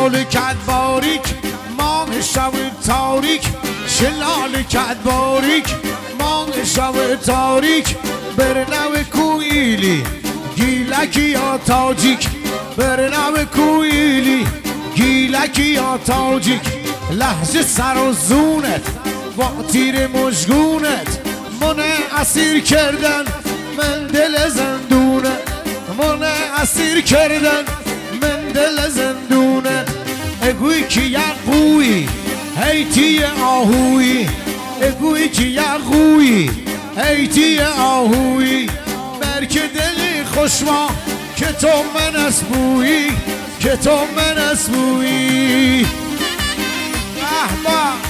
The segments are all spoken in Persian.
شلال کد باریک ماه شب تاریک شلال کد باریک ماه شب تاریک برنو کویلی گیلکی یا تاجیک برنو کویلی گیلکی یا تاجیک لحظه سر و زونت با تیر مشگونت من اسیر کردن من دل زندونه من اسیر کردن من دل زندونه اگوی که یقوی هیتی آهوی اگوی که یقوی هیتی آهوی برک دلی خوشما که تو من اسبویی که تو من اسبویی احبا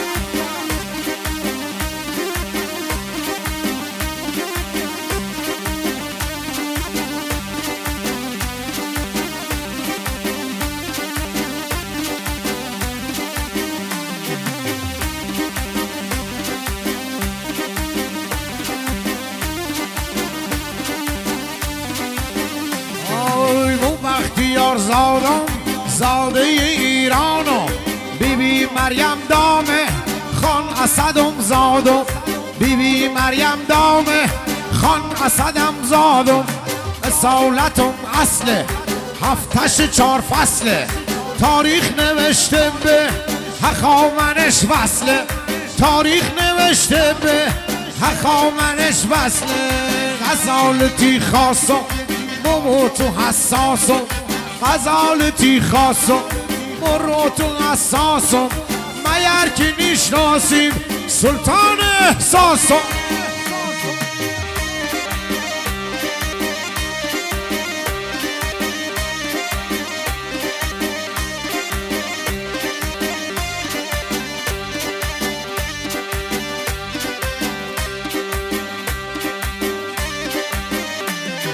اختیار زادم زاده ایرانم بیبی مریم دامه خان اسدم زادم بیبی مریم دامه خان اسدم زادم اصالتم اصله هفتش 4 فصله تاریخ نوشته به هخامنش وصله تاریخ نوشته به هخامنش وصله غزالتی خاصم مرو تو حساسم غزالتی خاصم مرو تو حساسم مگر که نیشناسیم سلطان احساسم